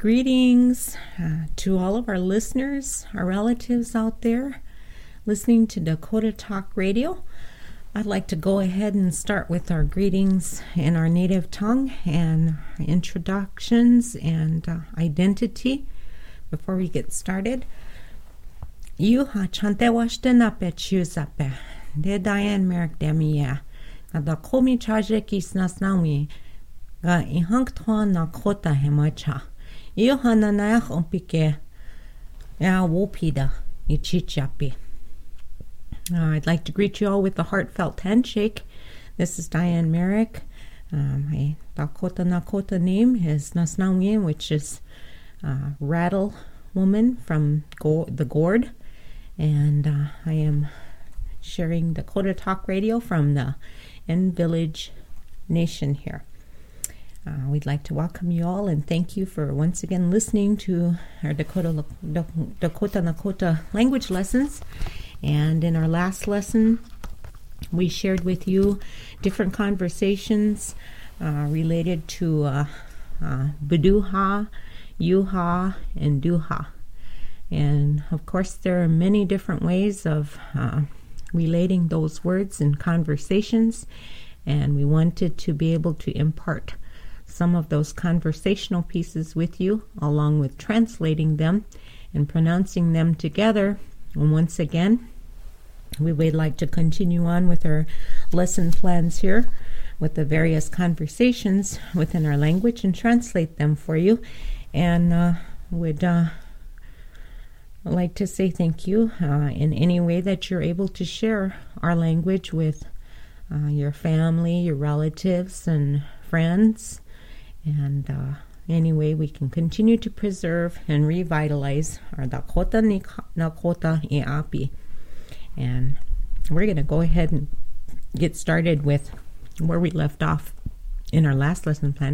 Greetings to all of our listeners, our relatives out there listening to Dakota Talk Radio. I'd like to go ahead and start with our greetings in our native tongue and introductions and identity before we get started. Yuha chante washtenape chusape de Diane Merrick demia kada komi chaje kisnasnawi ga ihanktwa na kota hemacha Yuhana na ompike ya wopida ichichapi. I'd like to greet you all with a heartfelt handshake. This is Diane Merrick. My Dakota Nakota name is Nasnawi, which is Rattle Woman from the Gourd. And I am sharing Dakota Talk Radio from the End Village Nation here. We'd like to welcome you all and thank you for once again listening to our Dakota Nakota language lessons. And in our last lesson, we shared with you different conversations related to Buduha, Yuha, and Duha. And of course, there are many different ways of relating those words in conversations. And we wanted to be able to impart some of those conversational pieces with you, along with translating them and pronouncing them together. And once again, we would like to continue on with our lesson plans here with the various conversations within our language and translate them for you. And would like to say thank you in any way that you're able to share our language with your family, your relatives, and friends. And anyway, we can continue to preserve and revitalize our Dakota Nakota Iapi. And we're going to go ahead and get started with where we left off in our last lesson plan,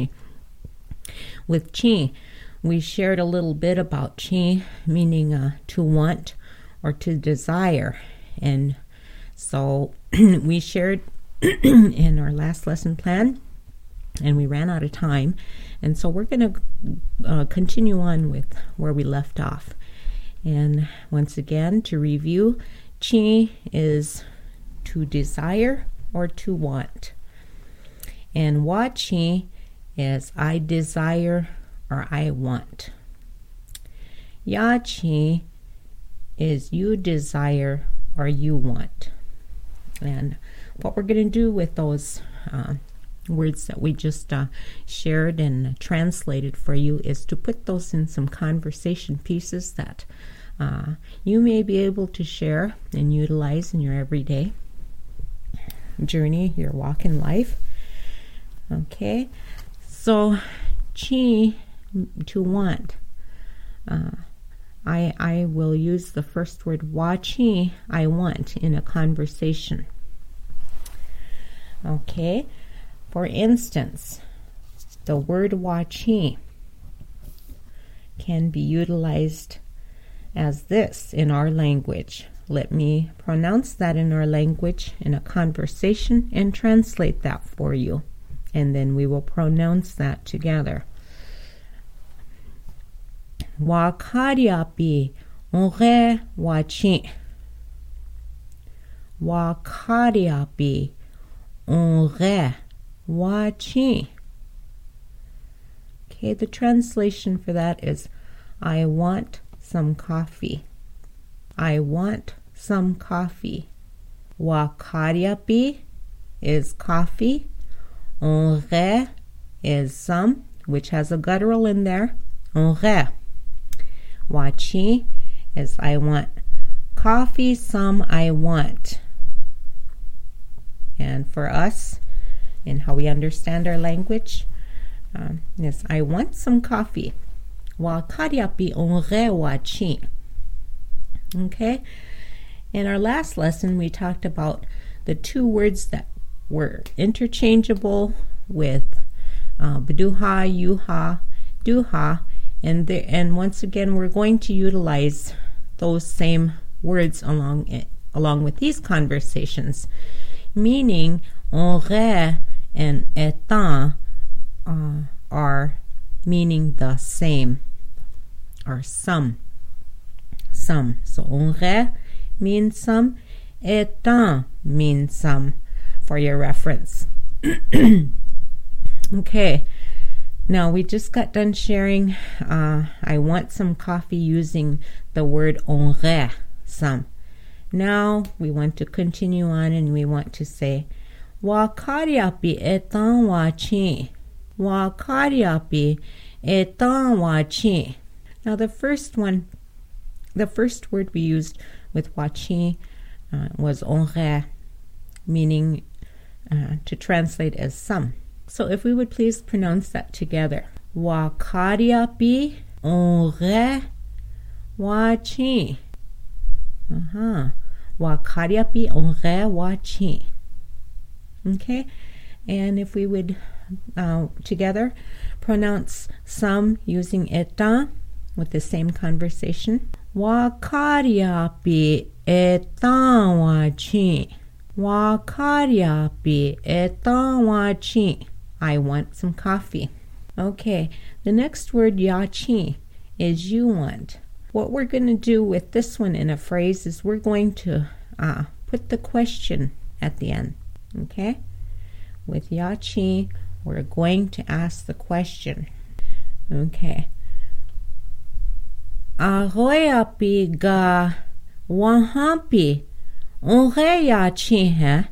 with chi. We shared a little bit about chi, meaning to want or to desire. And so we shared in our last lesson plan, and we ran out of time. And so we're going to continue on with where we left off. And once again, to review, chi is to desire or to want. And wa chi is I desire or I want. Ya chi is you desire or you want. And what we're going to do with those words that we just shared and translated for you is to put those in some conversation pieces that you may be able to share and utilize in your everyday journey, your walk in life. Okay, so chi, to want. I will use the first word wa chi, I want, in a conversation. Okay. For instance, the word wa chi can be utilized as this in our language. Let me pronounce that in our language in a conversation and translate that for you. And then we will pronounce that together. Wa kariapi onre wa chi. Wa kariapi onre wa chi. Okay, the translation for that is I want some coffee. I want some coffee. Wa kariapi is coffee. Onre is some, which has a guttural in there. Onre. Wa chi is I want coffee, some I want. And for us, in how we understand our language, is I want some coffee. Wa kariapi onre wa chi. Okay? In our last lesson, we talked about the two words that were interchangeable with Buduha, Yuha, Duha, and once again, we're going to utilize those same words along with these conversations, meaning onre and étant are meaning the same or some. Some. So aurait means some, étant means some, for your reference. Okay, now we just got done sharing I want some coffee using the word aurait, some. Now we want to continue on and we want to say Wakariapi etan wachi. Wakariapi etan wachi. Now the first word we used with wachi was aurait, meaning to translate as some. So if we would please pronounce that together. Wakariapi aurait wachi. Wakariapi aurait wachi. Okay, and if we would together pronounce some using etan with the same conversation. Wakariapi etan wachi. Wakariapi etan wachi. I want some coffee. Okay, the next word yachi is you want. What we're going to do with this one in a phrase is we're going to put the question at the end. Okay? With yachi, we're going to ask the question. Okay. Ahoyapi ga wahampi aurait yachi hai.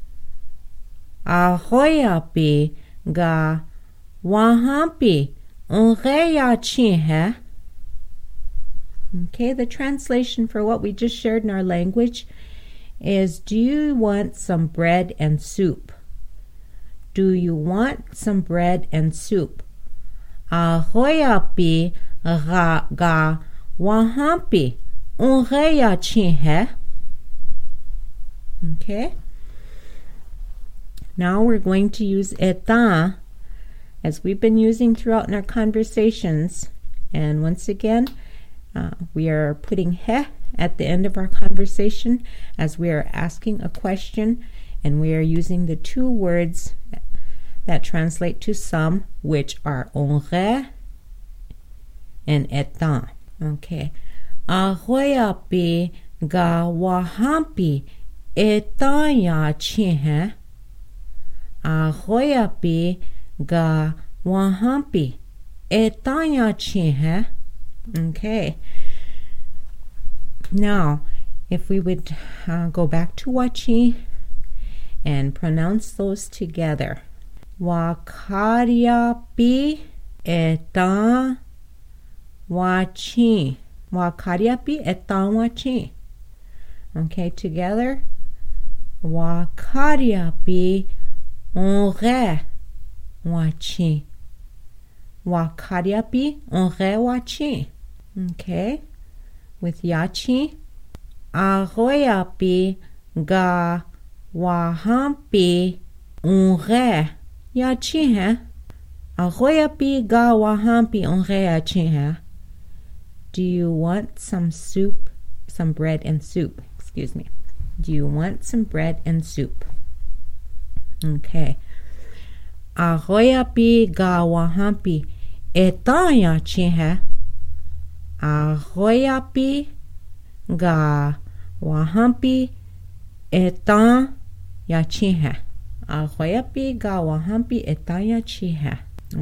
Ahoyapi ga wahampi aurait yachi hai. Okay, the translation for what we just shared in our language is, do you want some bread and soup? Do you want some bread and soup? Ahoyapi ga wahampi aurait yachi hai. Okay. Now we're going to use etan as we've been using throughout in our conversations. And once again, we are putting he at the end of our conversation as we are asking a question, and we are using the two words that translate to some, which are aurait and etan. Okay. Ahoyapi ga wahampi etan yachi hai. Ahoyapi ga wahampi etan yachi hai. Okay. Now, if we would go back to wachi and pronounce those together. Wakariapi etan wachi. Wakariapi etan wachi. Okay, together. Wakariapi aurait wachi. Wakariapi aurait wachi. Okay. With yachi. Ahoyapi ga wahampi aurait yachi hai. Ahoyapi ga wahampi aurait yachi hai. Do you want some soup? Some bread and soup. Excuse me. Do you want some bread and soup? Okay. Ahoyapi ga wahampi etan yachi hai. Ahoyapi ga wahampi etan yachi hai. Ahoyapi ga wahampi etan yachi hai.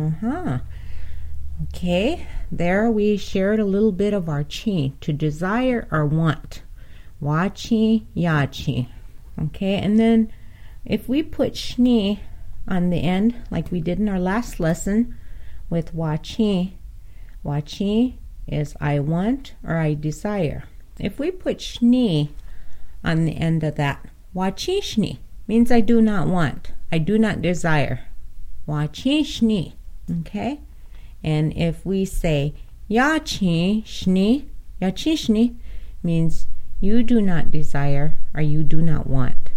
Okay, there we shared a little bit of our chi, to desire or want. Wachi, yachi. Okay, and then if we put shni on the end, like we did in our last lesson with wachi, wachi is I want or I desire. If we put shni on the end of that, wachi shni means I do not want, I do not desire. Wachi shni. Okay? And if we say yachi shni means you do not desire or you do not want.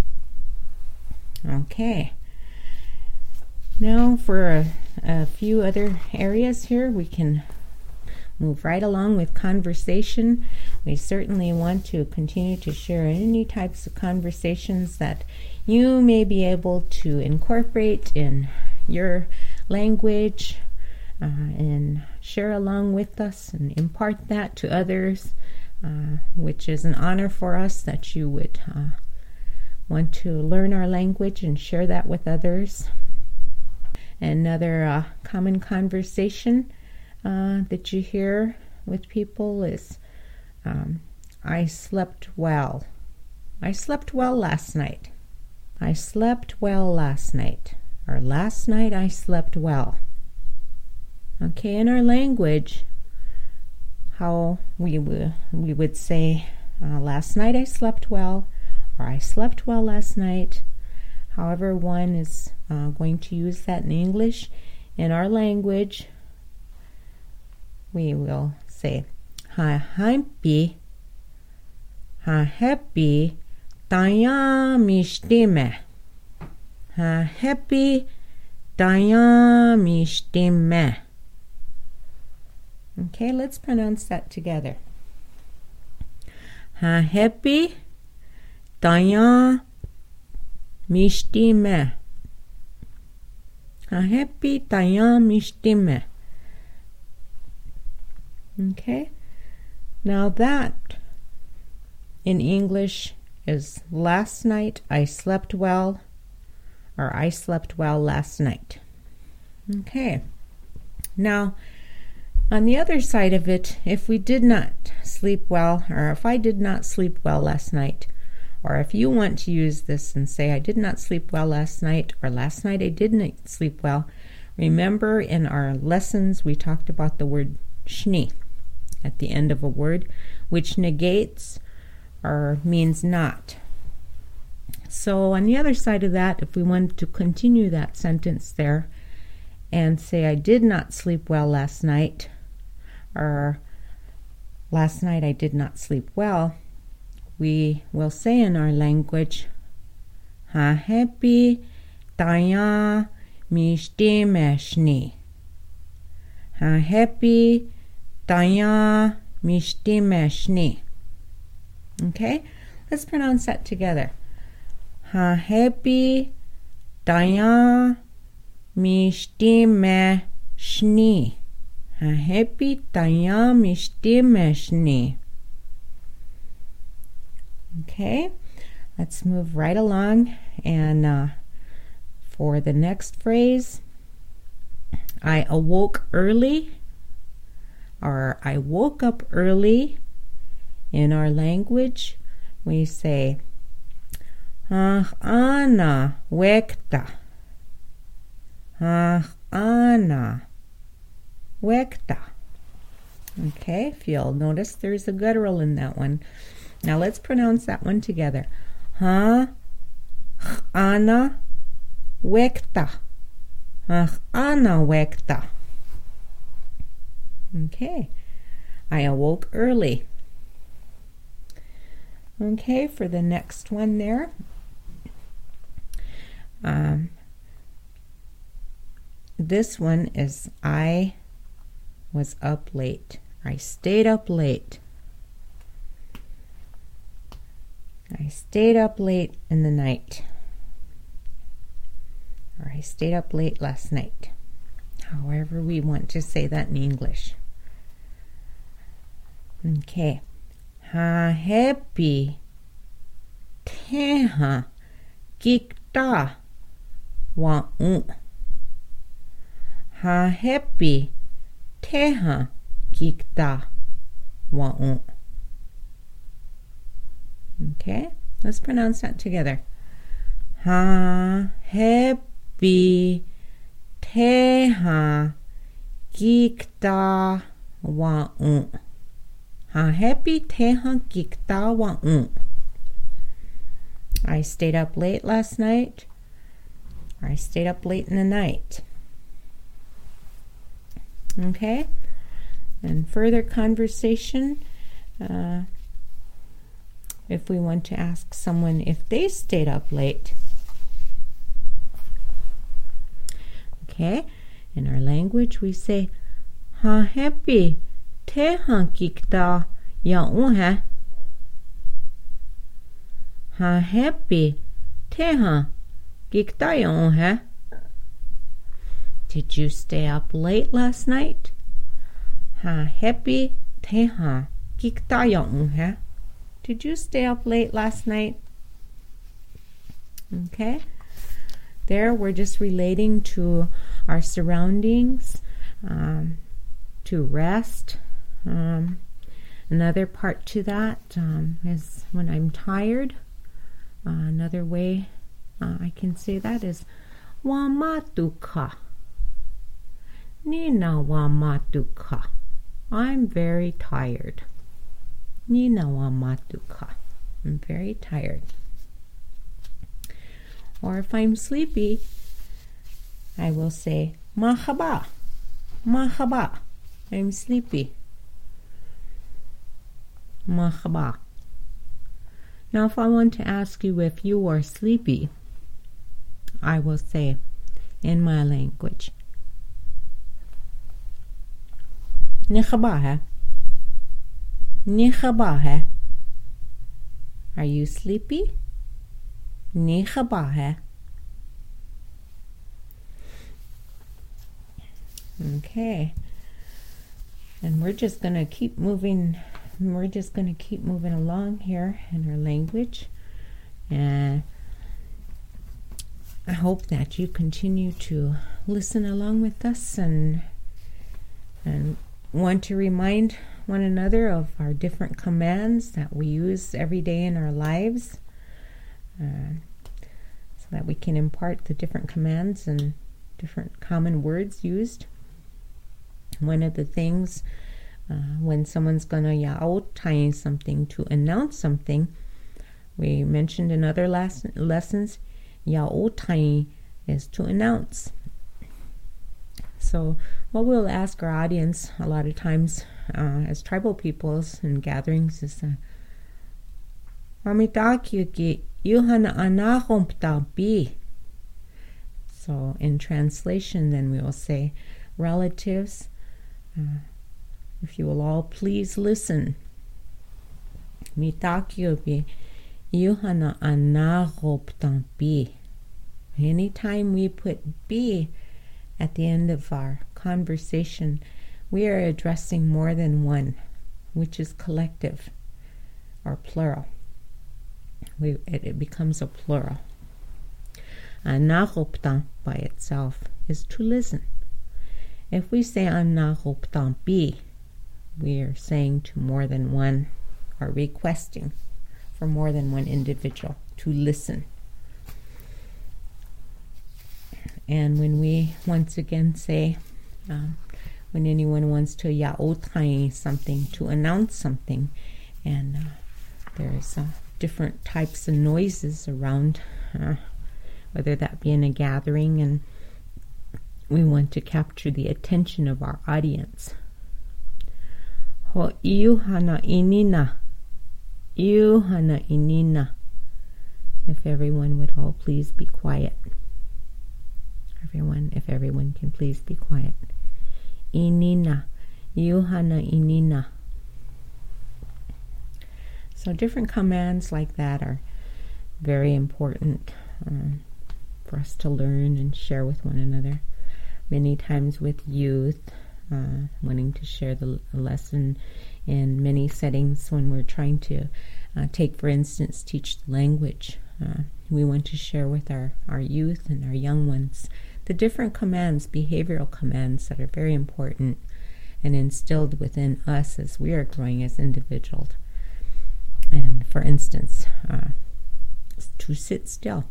Okay. Now for a few other areas here, we can move right along with conversation. We certainly want to continue to share any types of conversations that you may be able to incorporate in your language, and share along with us and impart that to others, which is an honor for us that you would want to learn our language and share that with others. Another common conversation that you hear with people is, I slept well. I slept well last night. I slept well last night. Or last night I slept well. Okay, in our language, how we would say, last night I slept well, or I slept well last night. However one is going to use that in English. In our language, we will say, ha happy dayamishtima. Ha happy dayamishtima. Okay, let's pronounce that together. Ha happy dayamishtima. Ha happy dayamishtima. Okay, now that in English is last night I slept well, or I slept well last night. Okay, now on the other side of it, if we did not sleep well, or if I did not sleep well last night, or if you want to use this and say I did not sleep well last night, or last night I didn't sleep well, remember in our lessons we talked about the word shni at the end of a word, which negates or means not. So on the other side of that, if we wanted to continue that sentence there and say I did not sleep well last night, or last night I did not sleep well, we will say in our language, ha happy daya mishtimeshni. Ha happy daya mishtimeshni. Okay, let's pronounce that together. Ha happy daya mishtimeshni. Ha happy daya mishtimeshni. Okay, let's move right along, and for the next phrase, I awoke early, or I woke up early. In our language, we say, ana wekta. Ana wekta. Okay, if you'll notice there's a guttural in that one. Now let's pronounce that one together. Ana wekta. Ana wekta. Okay, I awoke early. Okay, for the next one there, this one is I was up late. I stayed up late. I stayed up late in the night. Or I stayed up late last night. However we want to say that in English. Okay. Ha happy teha kikta wa Ha happy teha kikta wa Okay, let's pronounce that together. Ha happy teha kikta wa Ha happy teha kikta wa I stayed up late last night. Or I stayed up late in the night. Okay, and further conversation. If we want to ask someone if they stayed up late. Okay, in our language we say, ha happy teha kikta ya ha. Ha happy teha kikta ya ha. Did you stay up late last night? Happy teha kikta. Did you stay up late last night? Okay. There we're just relating to our surroundings, to rest. Another part to that is when I'm tired. Another way I can say that is wamatuka. Nina wamatuka. I'm very tired. Nina wamatuka. I'm very tired. Or if I'm sleepy, I will say mahaba. Mahaba. I'm sleepy. Mahaba. Now if I want to ask you if you are sleepy, I will say in my language, Nikhabaha. Nikhabaha. Are you sleepy? Nikhabaha. Okay. And we're just going to keep moving. We're just going to keep moving along here in our language. And I hope that you continue to listen along with us and want to remind one another of our different commands that we use every day in our lives, so that we can impart the different commands and different common words used. One of the things when someone's going to ya'otai something, to announce something, we mentioned in other lessons, ya'otai is to announce. So what we'll ask our audience a lot of times as tribal peoples in gatherings is so in translation then we will say, relatives, if you will all please listen. Anytime we put B at the end of our conversation, we are addressing more than one, which is collective or plural. It becomes a plural. Anahoptan by itself is to listen. If we say anahoptan B, we are saying to more than one, or requesting for more than one individual to listen. And when we once again say, when anyone wants to ya'otai something, to announce something, and there's different types of noises around, whether that be in a gathering, and we want to capture the attention of our audience. Ho iuhana inina. Iuhana inina. If everyone would all please be quiet. If everyone can please be quiet. Inina. Iuhana inina. So different commands like that are very important for us to learn and share with one another. Many times with youth, wanting to share the lesson in many settings when we're trying to take, for instance, teach the language. We want to share with our youth and our young ones the different commands, behavioral commands that are very important and instilled within us as we are growing as individuals. And for instance, to sit still.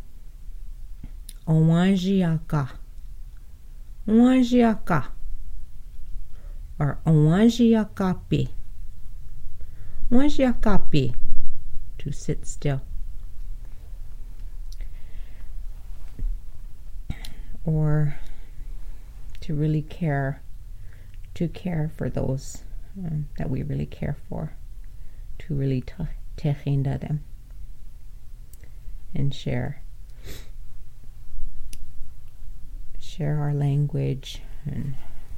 Owanjiaka. Owanjiaka. Or owanjiakapi. Owanjiakapi. To sit still. Or to really care, for those that we really care for, to really techinda them and share our language and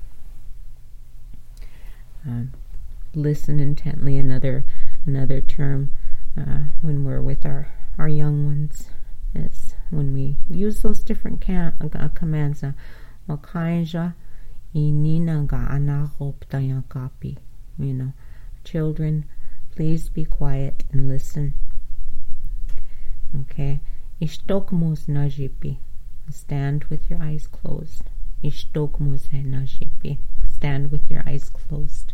listen intently. Another term when we're with our young ones is when we use those different commands. Makainja inina ga anahoptaya kapi. Children, please be quiet and listen. Okay. Ishtokmus najipi. Stand with your eyes closed. Ishtokmus najipi. Stand with your eyes closed.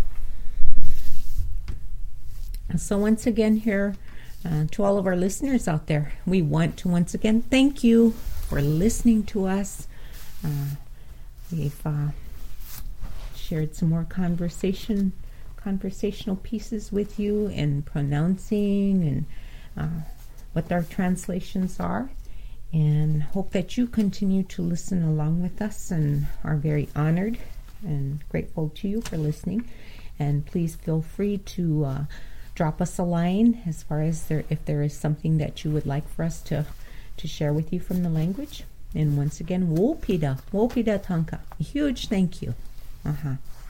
So once again here, to all of our listeners out there, we want to once again thank you for listening to us. We've shared some more conversational pieces with you and pronouncing and what our translations are, and hope that you continue to listen along with us and are very honored and grateful to you for listening. And please feel free to drop us a line as far as if there is something that you would like for us to share with you from the language. And once again, Wopida Tanka. A huge thank you.